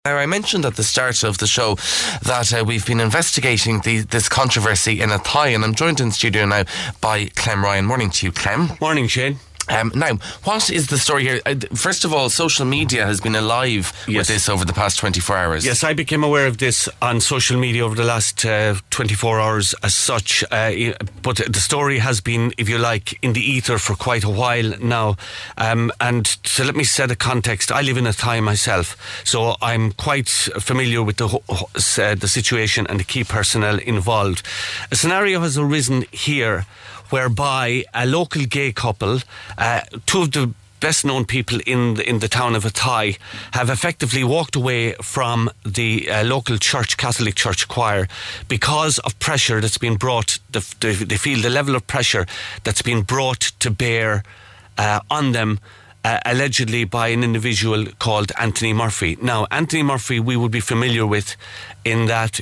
Now, I mentioned at the start of the show that we've been investigating this controversy in Athy, and I'm joined in studio now by Clem Ryan. Morning to you, Clem. Morning, Shane. Now, what is the story here? First of all, social media has been alive with this over the past 24 hours. Yes, I became aware of this on social media over the last 24 hours as such. But the story has been, if you like, in the ether for quite a while now. And so let me set a context. I live in Athy myself, so I'm quite familiar with the situation and the key personnel involved. A scenario has arisen here whereby a local gay couple, two of the best known people in the town of Athy, have effectively walked away from the local church, Catholic Church choir, because of pressure that's been brought. They feel the level of pressure that's been brought to bear on them, allegedly by an individual called Anthony Murphy. Now, Anthony Murphy we would be familiar with in that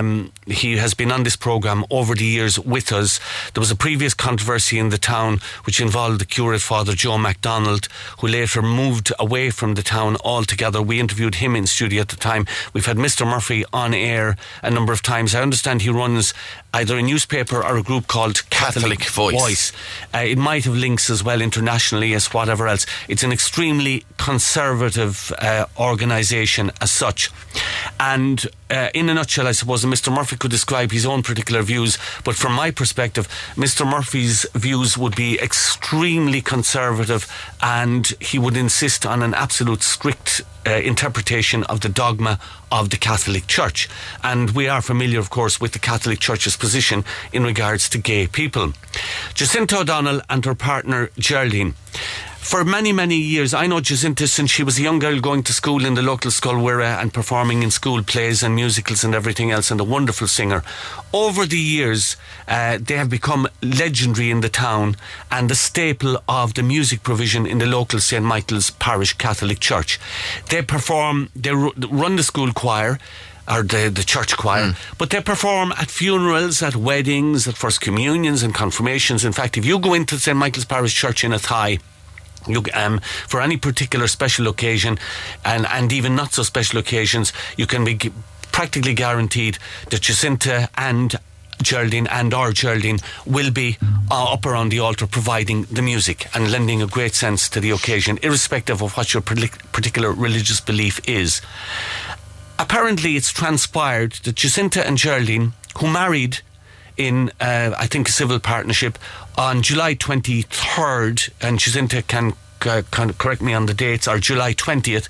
he has been on this programme over the years with us. There was a previous controversy in the town which involved the curate, Father Joe MacDonald, who later moved away from the town altogether. We interviewed him in studio at the time. We've had Mr. Murphy on air a number of times. I understand he runs either a newspaper or a group called Catholic Voice. It might have links as well internationally as whatever else. It's an extremely conservative organisation as such. And in a nutshell, I suppose, Mr. Murphy could describe his own particular views, but from my perspective, Mr. Murphy's views would be extremely conservative, and he would insist on an absolute strict interpretation of the dogma of the Catholic Church. And we are familiar, of course, with the Catholic Church's position in regards to gay people. Jacinta O'Donnell and her partner Geraldine. For many, many years, I know Jacinta since she was a young girl going to school in the local Sculwira and performing in school plays and musicals and everything else, and a wonderful singer. Over the years, they have become legendary in the town and the staple of the music provision in the local St. Michael's Parish Catholic Church. They run the school choir, or the church choir, but they perform at funerals, at weddings, at first communions and confirmations. In fact, if you go into St. Michael's Parish Church in Athy, for any particular special occasion and even not so special occasions, you can be practically guaranteed that Jacinta and Geraldine will be up around the altar providing the music and lending a great sense to the occasion, irrespective of what your particular religious belief is. Apparently it's transpired that Jacinta and Geraldine, who married in, I think, a civil partnership on July 23rd, and Jacinta can correct me on the dates, or July 20th,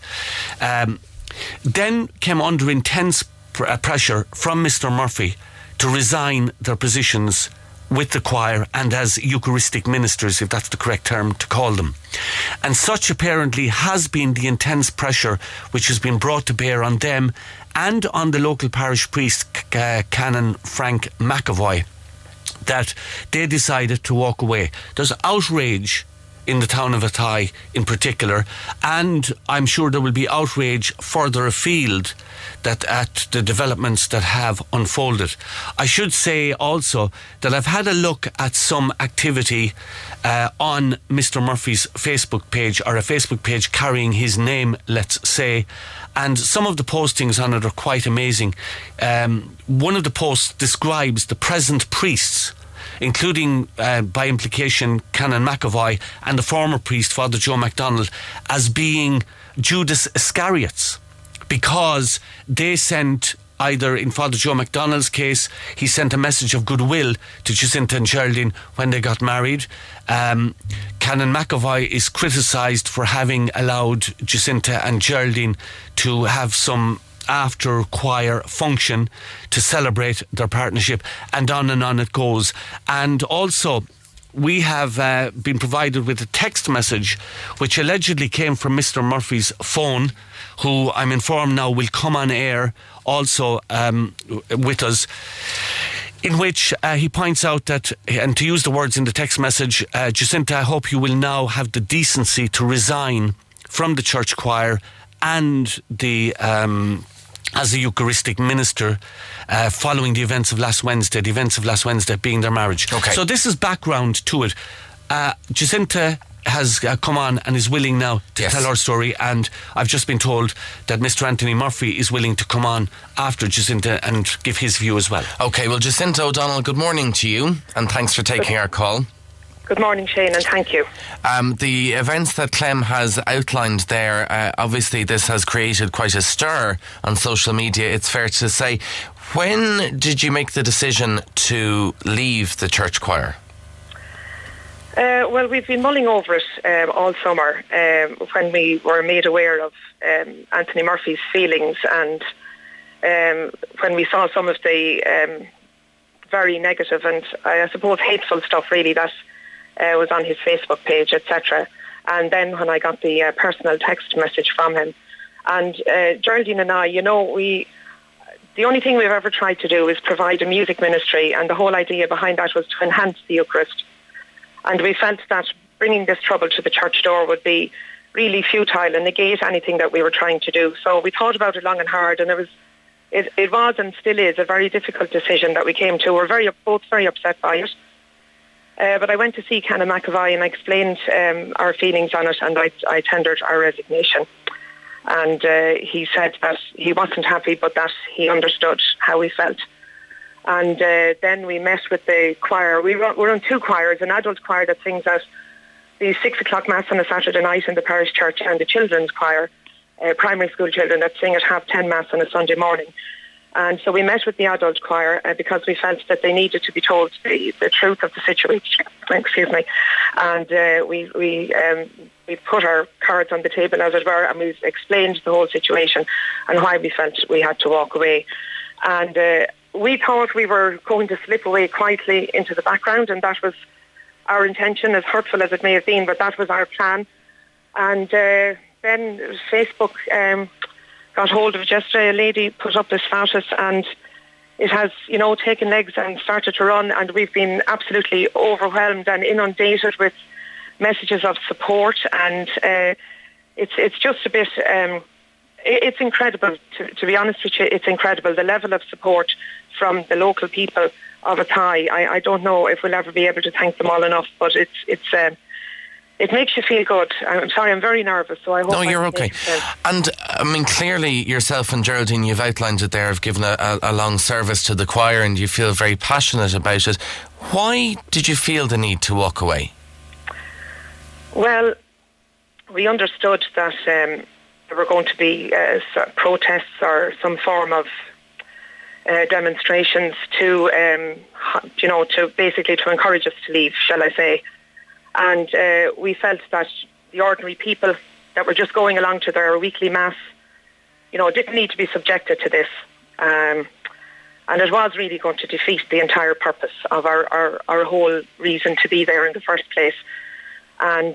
then came under intense pressure from Mr. Murphy to resign their positions with the choir and as Eucharistic ministers, if that's the correct term to call them. And such apparently has been the intense pressure which has been brought to bear on them and on the local parish priest, Canon Frank McAvoy, that they decided to walk away. There's outrage in the town of Athy in particular, and I'm sure there will be outrage further afield at the developments that have unfolded. I should say also that I've had a look at some activity on Mr. Murphy's Facebook page, or a Facebook page carrying his name, let's say, and some of the postings on it are quite amazing. One of the posts describes the present priests, including, by implication, Canon McAvoy and the former priest, Father Joe MacDonald, as being Judas Iscariots, because they sent, either in Father Joe MacDonald's case, he sent a message of goodwill to Jacinta and Geraldine when they got married. Canon McAvoy is criticised for having allowed Jacinta and Geraldine to have some after choir function to celebrate their partnership, and on it goes. And also, we have been provided with a text message which allegedly came from Mr. Murphy's phone, who I'm informed now will come on air also with us, in which he points out that, and to use the words in the text message, Jacinta, I hope you will now have the decency to resign from the church choir and the as a Eucharistic minister following the events of last Wednesday being their marriage. Okay. So this is background to it. Jacinta has come on and is willing now to tell our story, and I've just been told that Mr. Anthony Murphy is willing to come on after Jacinta and give his view as well. Okay, well, Jacinta O'Donnell, good morning to you, and thanks for taking our call. Good morning, Shane, and thank you. The events that Clem has outlined there, obviously this has created quite a stir on social media, it's fair to say. When did you make the decision to leave the church choir? Well, we've been mulling over it all summer when we were made aware of Anthony Murphy's feelings, and when we saw some of the very negative and I suppose hateful stuff really that was on his Facebook page, etc. And then when I got the personal text message from him, and Geraldine and I, the only thing we've ever tried to do is provide a music ministry, and the whole idea behind that was to enhance the Eucharist. And we felt that bringing this trouble to the church door would be really futile and negate anything that we were trying to do. So we thought about it long and hard, and it was and still is a very difficult decision that we came to. We're both very upset by it. But I went to see Canon McAvoy and I explained our feelings on it, and I tendered our resignation. And he said that he wasn't happy, but that he understood how we felt. And then we met with the choir. We're on two choirs, an adult choir that sings at the 6 o'clock Mass on a Saturday night in the parish church, and the children's choir, primary school children that sing at 10:30 Mass on a Sunday morning. And so we met with the adult choir because we felt that they needed to be told the truth of the situation. Excuse me. And we put our cards on the table, as it were, and we explained the whole situation and why we felt we had to walk away. And we thought we were going to slip away quietly into the background, and that was our intention, as hurtful as it may have been, but that was our plan. And then Facebook got hold of it yesterday. A lady put up this status, and it has, taken legs and started to run, and we've been absolutely overwhelmed and inundated with messages of support, and it's just a bit... It's incredible, to be honest with you. It's incredible, the level of support from the local people of Athy. I don't know if we'll ever be able to thank them all enough, but it makes you feel good. I'm sorry, I'm very nervous, so I hope... No, you're okay. And, I mean, clearly yourself and Geraldine, you've outlined it there, have given a long service to the choir, and you feel very passionate about it. Why did you feel the need to walk away? Well, we understood that... there were going to be protests or some form of demonstrations to basically to encourage us to leave, shall I say. And we felt that the ordinary people that were just going along to their weekly mass, didn't need to be subjected to this. And it was really going to defeat the entire purpose of our whole reason to be there in the first place. And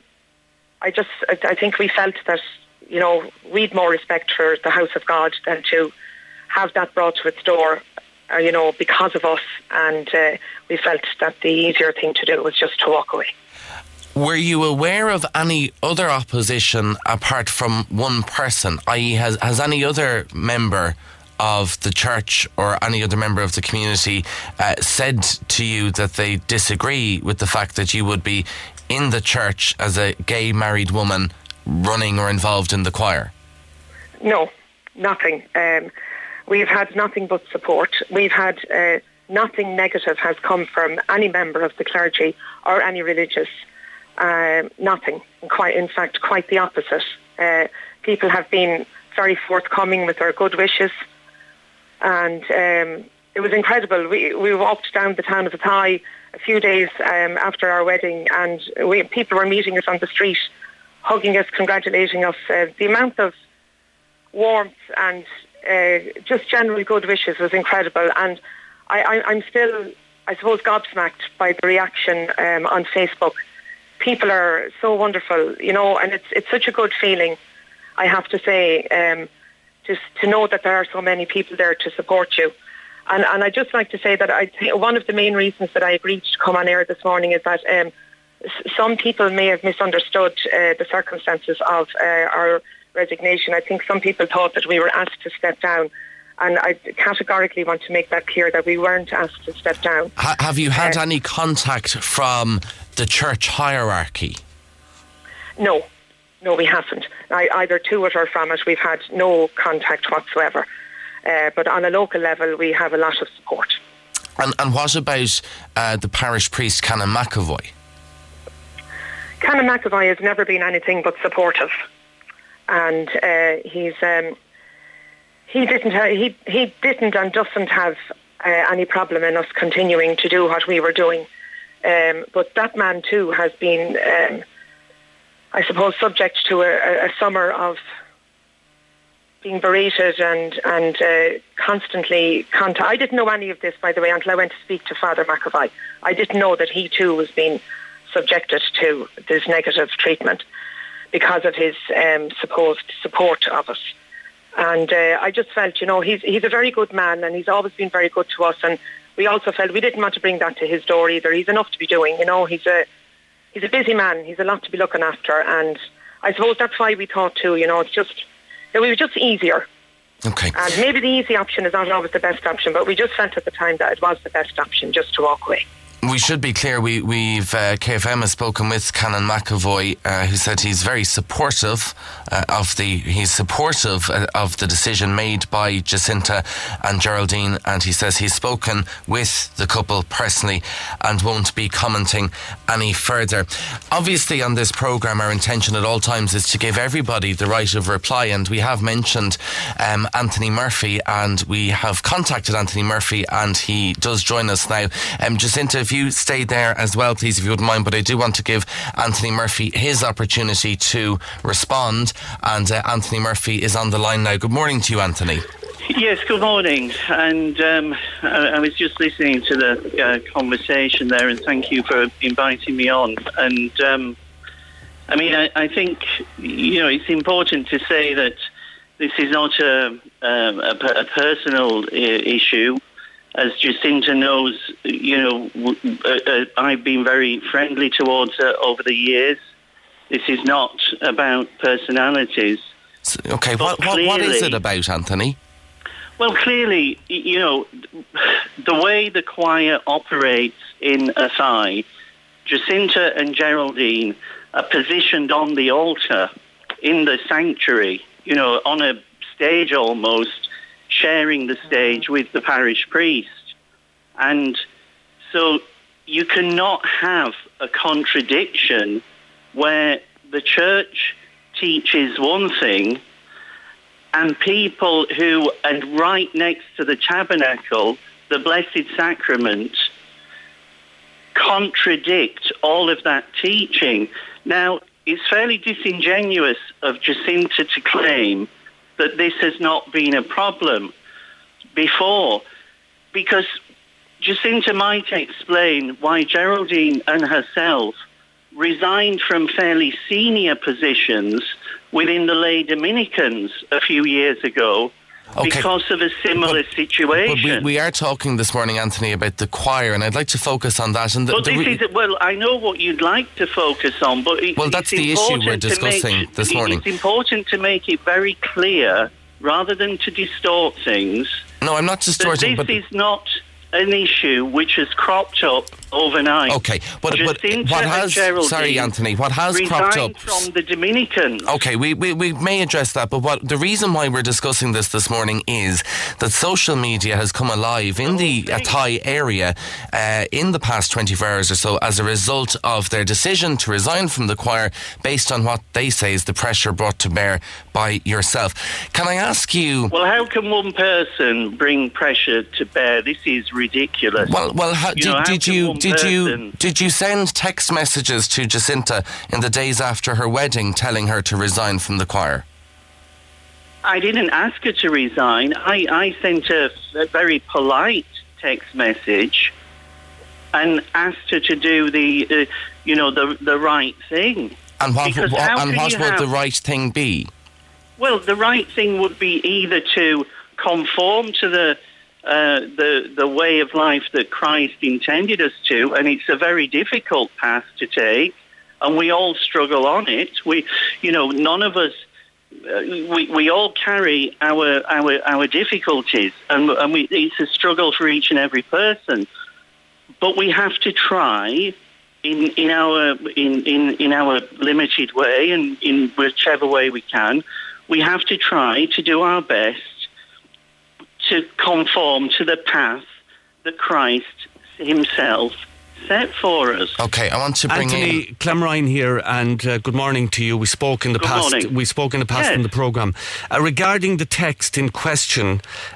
I think we felt that we'd more respect for the house of God than to have that brought to its door, because of us. And we felt that the easier thing to do was just to walk away. Were you aware of any other opposition apart from one person? I.e., has any other member of the church or any other member of the community said to you that they disagree with the fact that you would be in the church as a gay married woman running or involved in the choir? No, nothing. We've had nothing but support. We've had nothing negative has come from any member of the clergy or any religious. Nothing. In fact, quite the opposite. People have been very forthcoming with their good wishes, and it was incredible. We walked down the town of Athy a few days after our wedding, and people were meeting us on the street, hugging us, congratulating us. The amount of warmth and just general good wishes was incredible. And I'm still, I suppose, gobsmacked by the reaction on Facebook. People are so wonderful, and it's such a good feeling, I have to say, just to know that there are so many people there to support you. And I'd just like to say that I think one of the main reasons that I agreed to come on air this morning is that some people may have misunderstood the circumstances of our resignation. I think some people thought that we were asked to step down, and I categorically want to make that clear that we weren't asked to step down. Have you had any contact from the church hierarchy? No, we haven't. Either to it or from it, we've had no contact whatsoever. But on a local level, we have a lot of support. And what about the parish priest, Canon McAvoy? Canon McAvoy has never been anything but supportive, and he didn't and doesn't have any problem in us continuing to do what we were doing. But that man too has been, I suppose, subject to a summer of being berated and constantly contact. I didn't know any of this, by the way, until I went to speak to Father McAvoy. I didn't know that he too was being subjected to this negative treatment because of his supposed support of us. And I just felt, he's a very good man, and he's always been very good to us. And we also felt we didn't want to bring that to his door either. He's enough to be doing, he's a busy man. He's a lot to be looking after. And I suppose that's why we thought too, it's just, it was just easier. Okay. And maybe the easy option is not always the best option, but we just felt at the time that it was the best option just to walk away. We should be clear, we've KFM has spoken with Canon McAvoy, who said he's very supportive of the decision made by Jacinta and Geraldine, and he says he's spoken with the couple personally and won't be commenting any further. Obviously on this programme our intention at all times is to give everybody the right of reply, and we have mentioned Anthony Murphy, and we have contacted Anthony Murphy, and he does join us now. Jacinta, if you stay there as well, please, if you wouldn't mind, but I do want to give Anthony Murphy his opportunity to respond, and Anthony Murphy is on the line now. Good morning to you, Anthony. Yes, good morning. And I was just listening to the conversation there, and thank you for inviting me on. And I think it's important to say that this is not a personal issue. As Jacinta knows, I've been very friendly towards her over the years. This is not about personalities. Okay, what is it about, Anthony? Well, clearly, the way the choir operates in Athy, Jacinta and Geraldine are positioned on the altar in the sanctuary, on a stage almost, sharing the stage with the parish priest. And so you cannot have a contradiction where the church teaches one thing and people and right next to the tabernacle, the Blessed Sacrament, contradict all of that teaching. Now, it's fairly disingenuous of Jacinta to claim that this has not been a problem before, because Jacinta might explain why Geraldine and herself resigned from fairly senior positions within the lay Dominicans a few years ago because of a similar situation. But we are talking this morning, Anthony, about the choir, and I'd like to focus on that. And I know what you'd like to focus on, but that's the issue we're discussing this morning. It's important to make it very clear, rather than to distort things. No, I'm not distorting. This is not an issue which has cropped up overnight. Okay, but what has... Sorry, Anthony, what has cropped up... from the Dominicans. Okay, we may address that, but the reason why we're discussing this morning is that social media has come alive in the Athy area in the past 24 hours or so as a result of their decision to resign from the choir based on what they say is the pressure brought to bear by yourself. Can I ask you... Well, how can one person bring pressure to bear? This is ridiculous. Did you send text messages to Jacinta in the days after her wedding telling her to resign from the choir? I didn't ask her to resign. I sent a very polite text message and asked her to do the right thing. And what would the right thing be? Well, the right thing would be either to conform to the way of life that Christ intended us to, and it's a very difficult path to take, and we all struggle on it. None of us, we all carry our difficulties, and it's a struggle for each and every person. But we have to try in our limited way and in whichever way we can, we have to try to do our best to conform to the path that Christ himself set for us. Okay, I want to bring Anthony Clemrine here, and good morning to you. We spoke in the past. Morning. We spoke in the past in the programme regarding the text in question.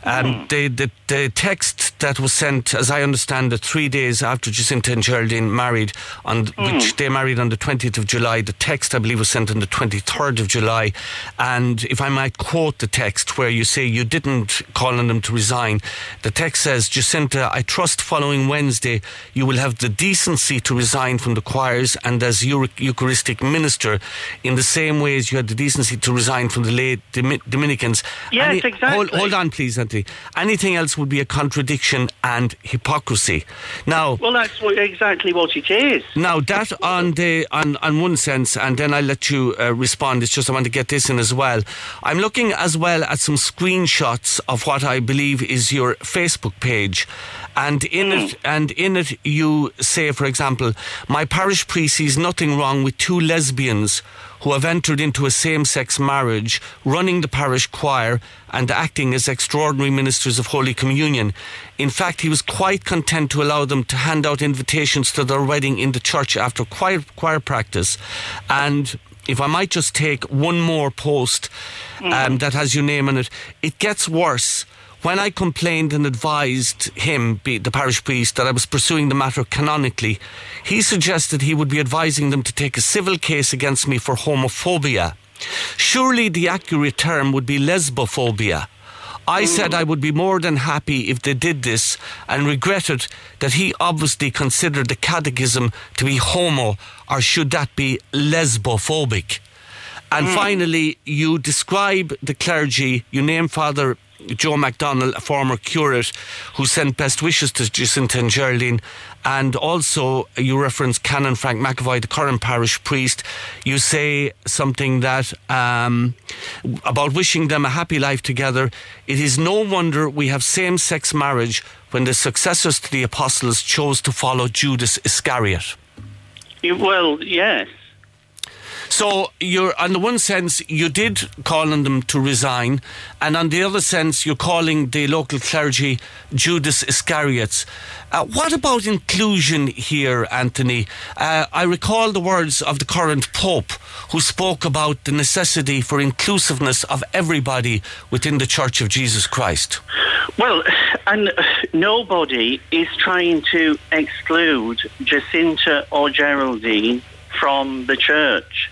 The text that was sent, as I understand it, 3 days after Jacinta and Geraldine married, which they married on the 20th of July. The text, I believe, was sent on the 23rd of July. And if I might quote the text, where you say you didn't call on them to resign, the text says, "Jacinta, I trust following Wednesday you will have the decency to resign from the choirs and as Eucharistic minister in the same way as you had the decency to resign from the lay Dominicans." Yes, exactly. Hold on, please, Anthony. Anything else would be a contradiction and hypocrisy. Now, Well, that's exactly what it is. now that on one sense, and then I'll let you respond. It's just I want to get this in as well. I'm looking as well at some screenshots of what I believe is your Facebook page. And in it, you say, for example, "My parish priest sees nothing wrong with two lesbians who have entered into a same-sex marriage, running the parish choir and acting as extraordinary ministers of Holy Communion. In fact, he was quite content to allow them to hand out invitations to their wedding in the church after choir practice." And if I might just take one more post that has your name on it, it gets worse. "When I complained and advised him, the parish priest, that I was pursuing the matter canonically, he suggested he would be advising them to take a civil case against me for homophobia. Surely the accurate term would be lesbophobia. I said I would be more than happy if they did this and regretted that he obviously considered the catechism to be homo, or should that be lesbophobic?" And finally, you describe the clergy, you name Father Joe MacDonald, a former curate, who sent best wishes to Jacinta and Geraldine, and also you reference Canon Frank McAvoy, the current parish priest. You say something that about wishing them a happy life together. "It is no wonder we have same-sex marriage when the successors to the apostles chose to follow Judas Iscariot." Well, yes. So you're, on the one sense, you did call on them to resign, and on the other sense, you're calling the local clergy Judas Iscariots. What about inclusion here, Anthony? I recall the words of the current Pope, who spoke about the necessity for inclusiveness of everybody within the Church of Jesus Christ. Well, and nobody is trying to exclude Jacinta or Geraldine from the church.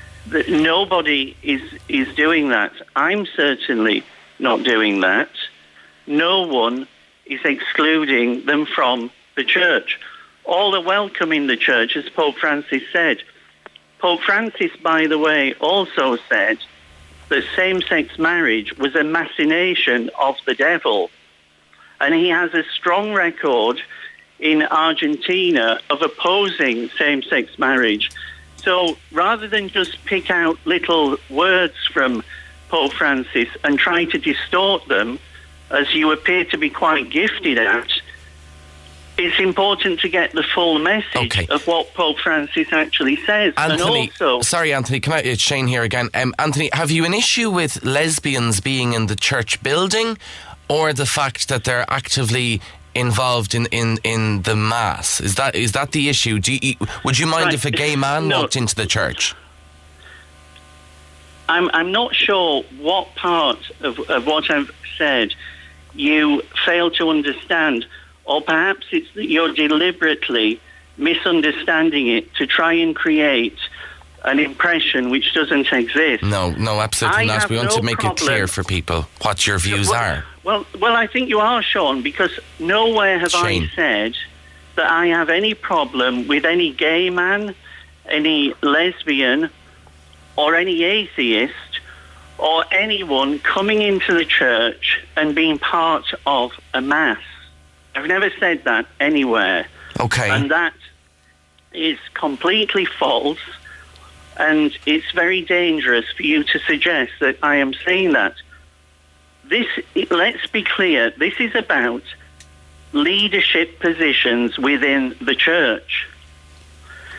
Nobody is doing that. I'm certainly not doing that. No one is excluding them from the church. All are welcome in the church, as Pope Francis said. Pope Francis, by the way, also said that same-sex marriage was a machination of the devil. And he has a strong record in Argentina of opposing same-sex marriage. So rather than just pick out little words from Pope Francis and try to distort them, as you appear to be quite gifted at, it's important to get the full message of what Pope Francis actually says. Anthony, and also, sorry, Anthony, come out. It's Shane here again. Anthony, have you an issue with lesbians being in the church building, or the fact that they're actively involved in the mass? Is that the issue? Would you mind if a gay man walked into the church? I'm not sure what part of what I've said you fail to understand, or perhaps it's that you're deliberately misunderstanding it to try and create an impression which doesn't exist. No, absolutely not. We want to make it clear for people what your views are. Well, I think you are, Sean, because nowhere have I said that I have any problem with any gay man, any lesbian, or any atheist, or anyone coming into the church and being part of a mass. I've never said that anywhere. Okay. And that is completely false, and it's very dangerous for you to suggest that I am saying that. Let's be clear, this is about leadership positions within the church.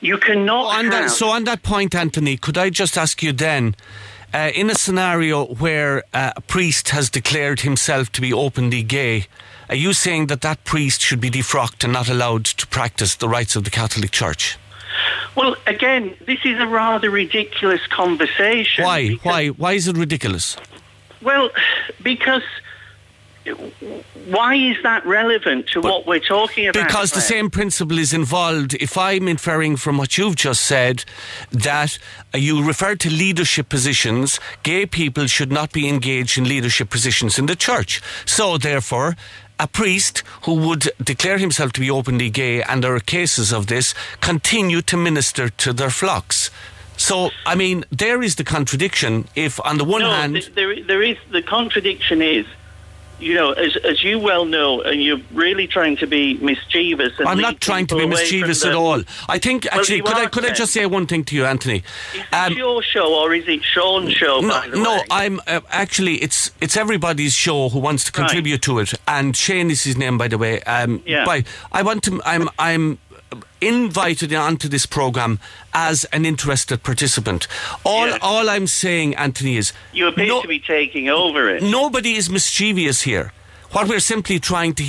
You cannot on that point, Anthony, could I just ask you then, in a scenario where a priest has declared himself to be openly gay, are you saying that priest should be defrocked and not allowed to practice the rites of the Catholic Church? Well, again, this is a rather ridiculous conversation. Why? Why is it ridiculous? Well, because why is that relevant to what we're talking about? Because the same principle is involved. If I'm inferring from what you've just said that you refer to leadership positions, gay people should not be engaged in leadership positions in the church. So, therefore, a priest who would declare himself to be openly gay, and there are cases of this, continue to minister to their flocks. So, I mean, there is the contradiction. If on the one hand... there is, the contradiction is, you know, as you well know, and you're really trying to be mischievous. And I'm not trying to be mischievous at all. I think, actually, could I just say one thing to you, Anthony? Is it your show or is it Sean's show, by the way? No, I'm actually, it's everybody's show who wants to contribute to it. And Shane is his name, by the way. I'm invited onto this programme as an interested participant. All I'm saying, Anthony, is... You appear to be taking over it. Nobody is mischievous here. What we're simply trying to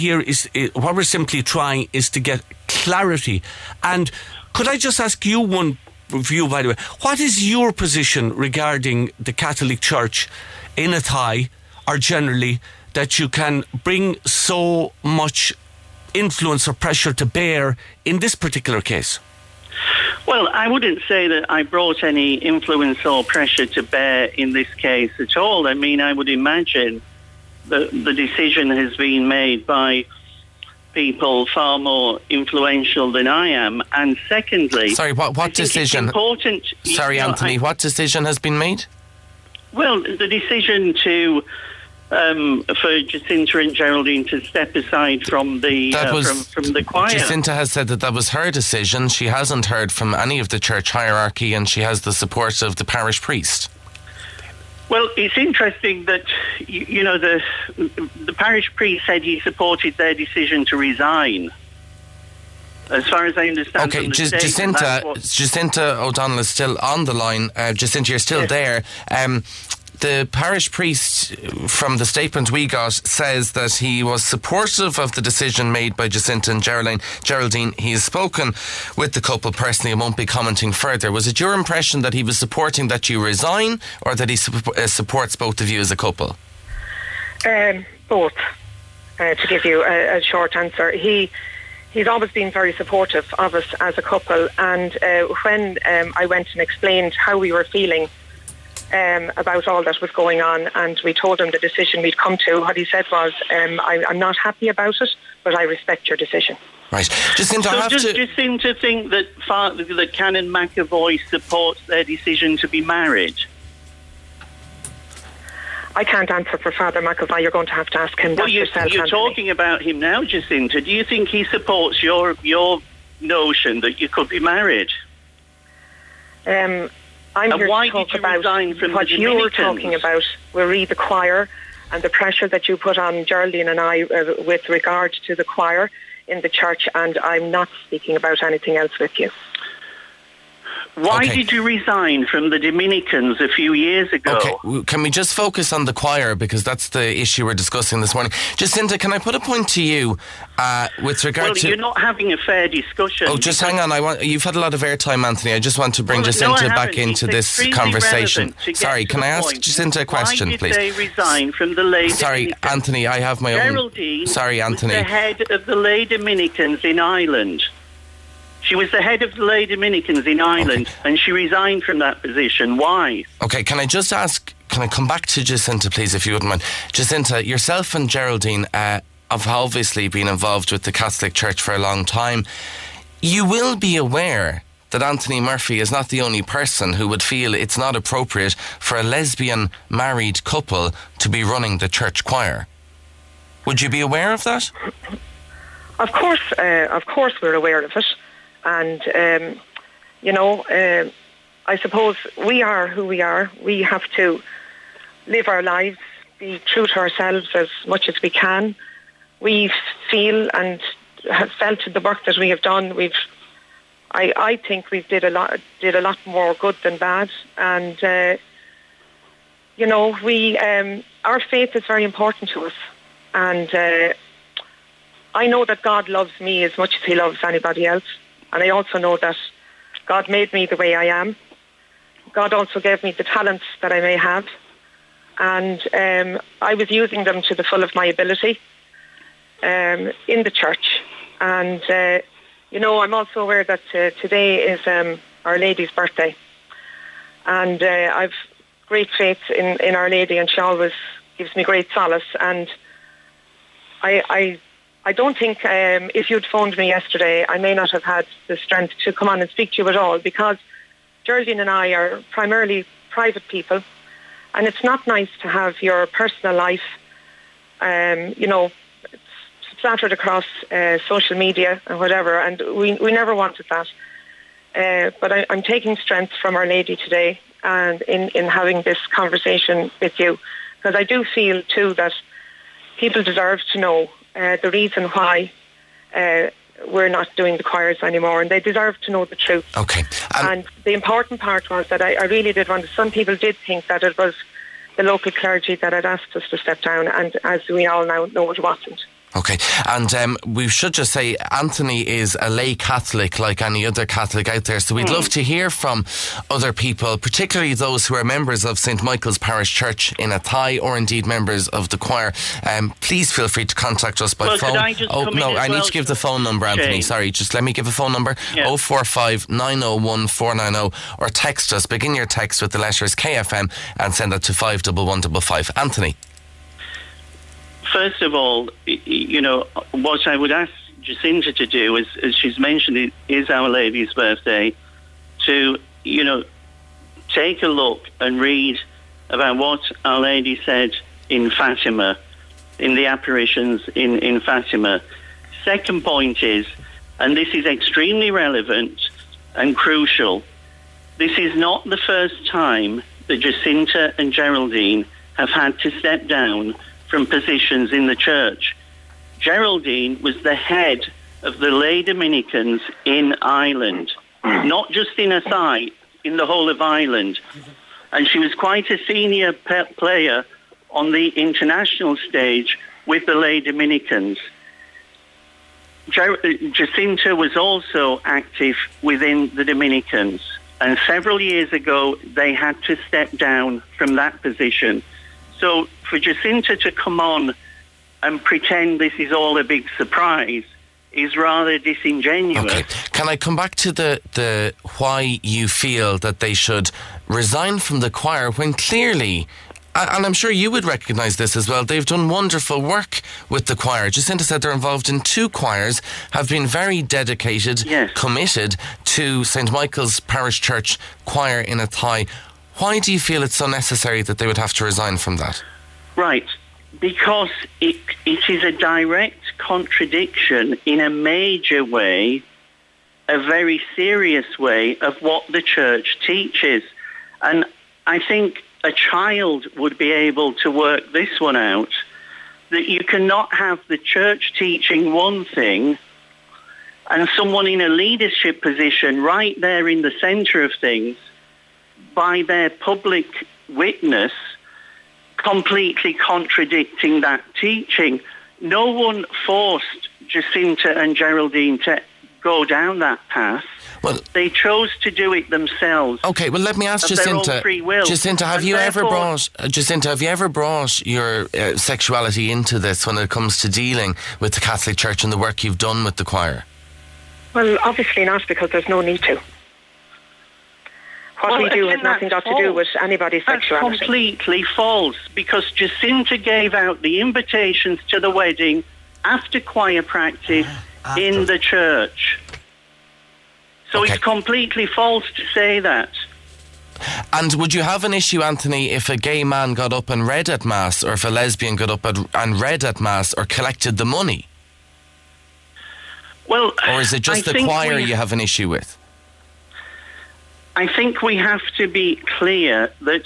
get clarity. And could I just ask you one view, by the way? What is your position regarding the Catholic Church in Athy, or generally, that you can bring so much influence or pressure to bear in this particular case? Well, I wouldn't say that I brought any influence or pressure to bear in this case at all. I mean, I would imagine that the decision has been made by people far more influential than I am. And secondly... Sorry, what decision? Anthony, what decision has been made? Well, the decision to... for Jacinta and Geraldine to step aside from the from the choir. Jacinta has said that was her decision. She hasn't heard from any of the church hierarchy, and she has the support of the parish priest. Well, it's interesting that you know the parish priest said he supported their decision to resign. As far as I understand. Okay, Jacinta O'Donnell is still on the line. Jacinta, you're still there. The parish priest, from the statement we got, says that he was supportive of the decision made by Jacinta and Geraldine. He has spoken with the couple personally and won't be commenting further. Was it your impression that he was supporting that you resign, or that he supports both of you as a couple? Both. To give you a short answer, he's always been very supportive of us as a couple, and when I went and explained how we were feeling about all that was going on, and we told him the decision we'd come to, what he said was, I'm not happy about it, but I respect your decision. Right. Jacinta, does Jacinta think that Canon McAvoy supports their decision to be married? I can't answer for Father McAvoy. You're going to have to ask him that yourself. You're Anthony. Talking about him now, Jacinta. Do you think he supports your notion that you could be married? I'm here to talk about what you were talking about. We read the choir and the pressure that you put on Geraldine and I with regard to the choir in the church, and I'm not speaking about anything else with you. Why did you resign from the Dominicans a few years ago? Okay, can we just focus on the choir, because that's the issue we're discussing this morning. Jacinta, can I put a point to you with regard to... Well, you're not having a fair discussion. Oh, just hang on. You've had a lot of airtime, Anthony. I just want to bring Jacinta back into this conversation. Sorry, can I ask Jacinta a question, please? Why did they resign from the lay Dominicans? Sorry, Anthony, I have my own... Geraldine Sorry, Anthony. was the head of the lay Dominicans in Ireland. She was the head of the lay Dominicans in Ireland, and she resigned from that position. Why? Okay, can I just ask, can I come back to Jacinta, please, if you wouldn't mind? Jacinta, yourself and Geraldine have obviously been involved with the Catholic Church for a long time. You will be aware that Anthony Murphy is not the only person who would feel it's not appropriate for a lesbian married couple to be running the church choir. Would you be aware of that? Of course we're aware of it. And, I suppose we are who we are. We have to live our lives, be true to ourselves as much as we can. We feel and have felt the work that we have done. I think we did a lot more good than bad, and we our faith is very important to us, and I know that God loves me as much as He loves anybody else, and I also know that God made me the way I am. God also gave me the talents that I may have, and I was using them to the full of my ability in the church. And I'm also aware that today is Our Lady's birthday, and I've great faith in Our Lady, and she always gives me great solace. And I don't think if you'd phoned me yesterday, I may not have had the strength to come on and speak to you at all, because Geraldine and I are primarily private people, and it's not nice to have your personal life, splattered across social media and whatever, and we never wanted that. But I'm taking strength from Our Lady today, and in having this conversation with you, because I do feel too that people deserve to know the reason why we're not doing the choirs anymore, and they deserve to know the truth. Okay. And the important part was that I really did want to, some people did think that it was the local clergy that had asked us to step down, and as we all now know, it wasn't. Okay, and we should just say Anthony is a lay Catholic like any other Catholic out there, so we'd love to hear from other people, particularly those who are members of St Michael's Parish Church in Athy, or indeed members of the choir. Please feel free to contact us by phone. I need to give the phone number, Anthony. Shane. Sorry, just let me give a phone number. 045 901 490, or text us. Begin your text with the letters KFM and send that to 51155. Anthony. First of all, what I would ask Jacinta to do, as she's mentioned, it is Our Lady's birthday, to, take a look and read about what Our Lady said in Fatima, in the apparitions in Fatima. Second point is, and this is extremely relevant and crucial, this is not the first time that Jacinta and Geraldine have had to step down from positions in the church. Geraldine was the head of the lay Dominicans in Ireland, not just in Athy, in the whole of Ireland. And she was quite a senior player on the international stage with the lay Dominicans. Jacinta was also active within the Dominicans, and several years ago they had to step down from that position. So for Jacinta to come on and pretend this is all a big surprise is rather disingenuous. Okay. Can I come back to the why you feel that they should resign from the choir when clearly, and I'm sure you would recognise this as well, they've done wonderful work with the choir. Jacinta said they're involved in 2 choirs, have been very dedicated, committed to St Michael's Parish Church choir in Athy. Why do you feel it's so necessary that they would have to resign from that? Right, because it is a direct contradiction in a major way, a very serious way, of what the church teaches. And I think a child would be able to work this one out, that you cannot have the church teaching one thing and someone in a leadership position right there in the centre of things, by their public witness, completely contradicting that teaching. No one forced Jacinta and Geraldine to go down that path. Well, they chose to do it themselves. Okay, well, let me ask Jacinta. Jacinta, have you ever brought your sexuality into this when it comes to dealing with the Catholic Church and the work you've done with the choir? Well, obviously not, because there's no need to. What we do has nothing got to do with anybody's sexuality. That's completely false, because Jacinta gave out the invitations to the wedding after choir practice in the church. So it's completely false to say that. And would you have an issue, Anthony, if a gay man got up and read at Mass, or if a lesbian got up and read at Mass or collected the money? Well, or is it just the choir you have an issue with? I think we have to be clear that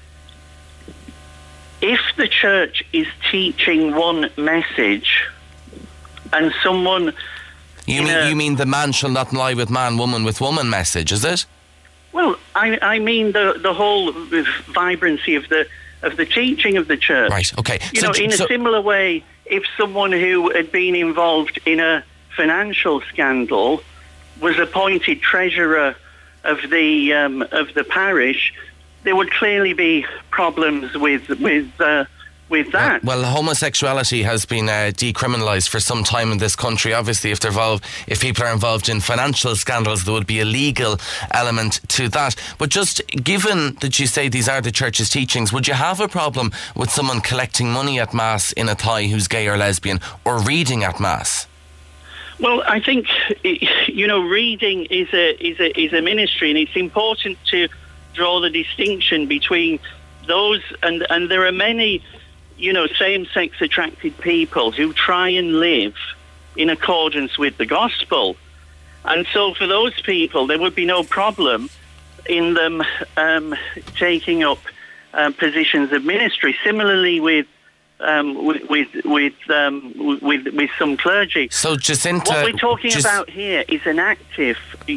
if the church is teaching one message and someone You mean the man shall not lie with man, woman with woman message, is it? Well, I mean the whole vibrancy of the teaching of the church. Right, okay. In a similar way, if someone who had been involved in a financial scandal was appointed treasurer of the parish, there would clearly be problems with that. Well, homosexuality has been decriminalised for some time in this country. Obviously, if people are involved in financial scandals, there would be a legal element to that. But just given that you say these are the church's teachings, would you have a problem with someone collecting money at Mass in a Thai who's gay or lesbian, or reading at Mass? Well, I think reading is a ministry, and it's important to draw the distinction between those, and there are many same-sex attracted people who try and live in accordance with the gospel. And so for those people, there would be no problem in them taking up positions of ministry. Similarly with some clergy. So Jacinta, what we're talking about here is an active,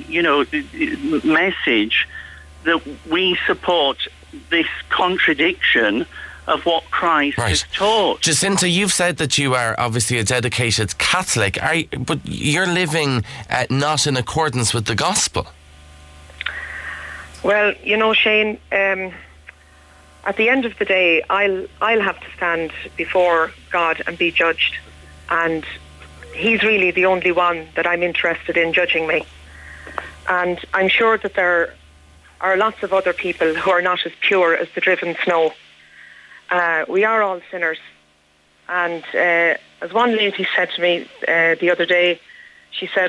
message that we support this contradiction of what Christ has taught. Jacinta, you've said that you are obviously a dedicated Catholic, but you're living not in accordance with the gospel. Well, Shane, at the end of the day, I'll have to stand before God and be judged, and He's really the only one that I'm interested in judging me. And I'm sure that there are lots of other people who are not as pure as the driven snow. We are all sinners. And as one lady said to me the other day, she said,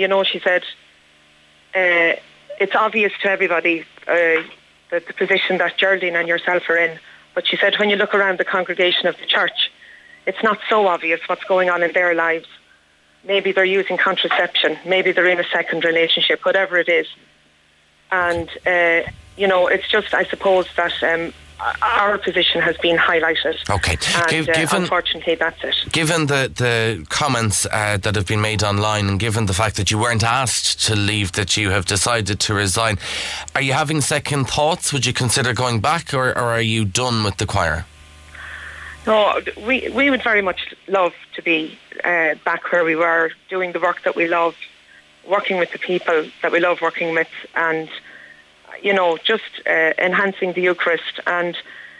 it's obvious to everybody that the position that Geraldine and yourself are in. But she said, when you look around the congregation of the church, it's not so obvious what's going on in their lives. Maybe they're using contraception. Maybe they're in a second relationship, whatever it is. And, it's just, I suppose, that our position has been highlighted. Okay. And unfortunately, that's it. Given the comments that have been made online, and given the fact that you weren't asked to leave, that you have decided to resign, are you having second thoughts? Would you consider going back, or are you done with the choir? No, we would very much love to be back where we were, doing the work that we love, working with the people that we love working with, and just enhancing the Eucharist. And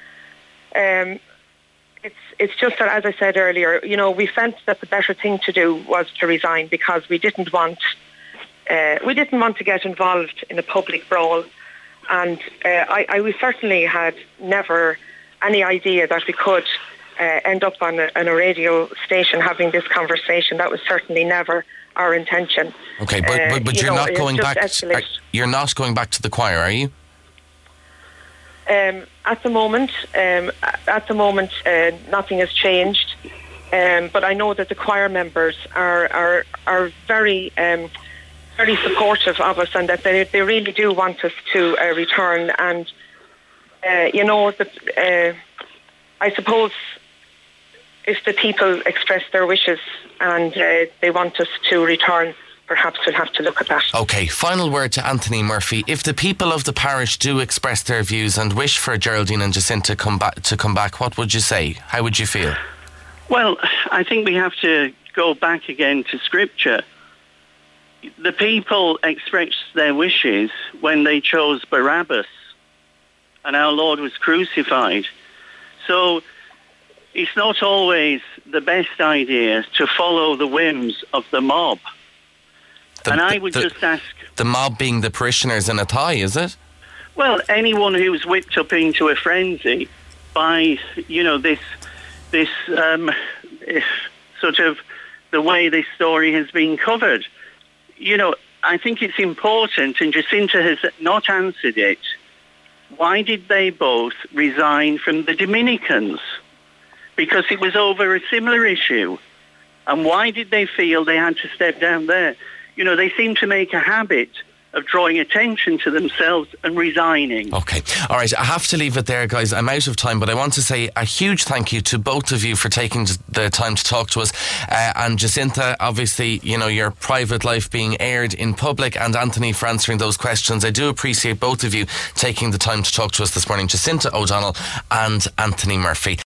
it's just that, as I said earlier, we felt that the better thing to do was to resign, because we didn't want to get involved in a public brawl, and we certainly had never any idea that we could end up on a radio station having this conversation. That was certainly never our intention. Okay, but you're not going back. You're not going back to the choir, are you? At the moment, nothing has changed. But I know that the choir members are very very supportive of us, and that they really do want us to return. And I suppose if the people express their wishes and they want us to return, perhaps we'll have to look at that. Okay, final word to Anthony Murphy. If the people of the parish do express their views and wish for Geraldine and Jacinta to come back, what would you say? How would you feel? Well, I think we have to go back again to Scripture. The people expressed their wishes when they chose Barabbas, and our Lord was crucified. So it's not always the best idea to follow the whims of the mob. I would just ask... The mob being the parishioners in a Thai, is it? Well, anyone who's whipped up into a frenzy by, this sort of the way this story has been covered. I think it's important, and Jacinta has not answered it. Why did they both resign from the Dominicans? Because it was over a similar issue. And why did they feel they had to step down there? They seem to make a habit of drawing attention to themselves and resigning. Okay. All right. I have to leave it there, guys. I'm out of time, but I want to say a huge thank you to both of you for taking the time to talk to us. And Jacinta, obviously, you know, your private life being aired in public, and Anthony for answering those questions. I do appreciate both of you taking the time to talk to us this morning. Jacinta O'Donnell and Anthony Murphy.